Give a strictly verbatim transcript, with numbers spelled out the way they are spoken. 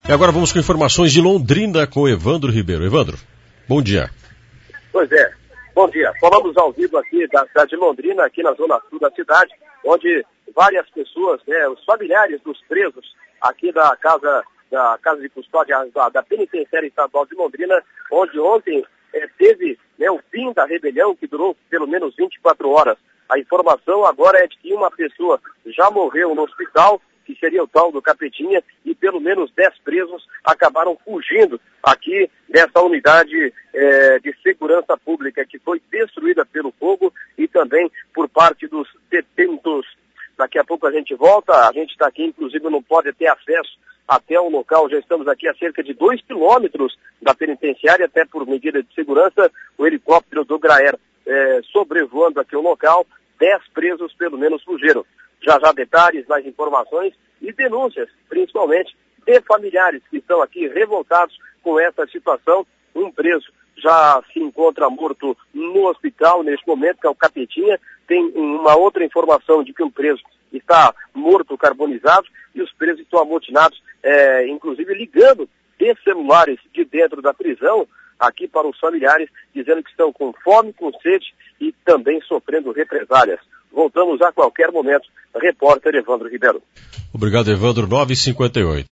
E agora vamos com informações de Londrina com Evandro Ribeiro. Evandro, bom dia. Pois é, bom dia. Falamos ao vivo aqui da cidade de Londrina, aqui na zona sul da cidade, onde várias pessoas, né, os familiares dos presos aqui da casa, da casa de custódia da, da penitenciária estadual de Londrina, onde ontem é, teve né, o fim da rebelião, que durou pelo menos vinte e quatro horas. A informação agora é de que uma pessoa já morreu no hospital, que seria o tal do Capetinha, e pelo menos dez presos acabaram fugindo aqui dessa unidade eh, de segurança pública que foi destruída pelo fogo e também por parte dos detentos. Daqui a pouco a gente volta, a gente está aqui, inclusive não pode ter acesso até o local, já estamos aqui a cerca de dois quilômetros da penitenciária, até por medida de segurança, o helicóptero do Graer eh, sobrevoando aqui o local, dez presos pelo menos fugiram. Já já detalhes, mais informações e denúncias, principalmente de familiares que estão aqui revoltados com essa situação. Um preso já se encontra morto no hospital neste momento, que é o Capetinha. Tem uma outra informação de que um preso está morto carbonizado e os presos estão amotinados, é, inclusive ligando de celulares de dentro da prisão aqui para os familiares, dizendo que estão com fome, com sede e também sofrendo represálias. Voltamos a qualquer momento. Repórter Evandro Ribeiro. Obrigado, Evandro. nove e cinquenta e oito.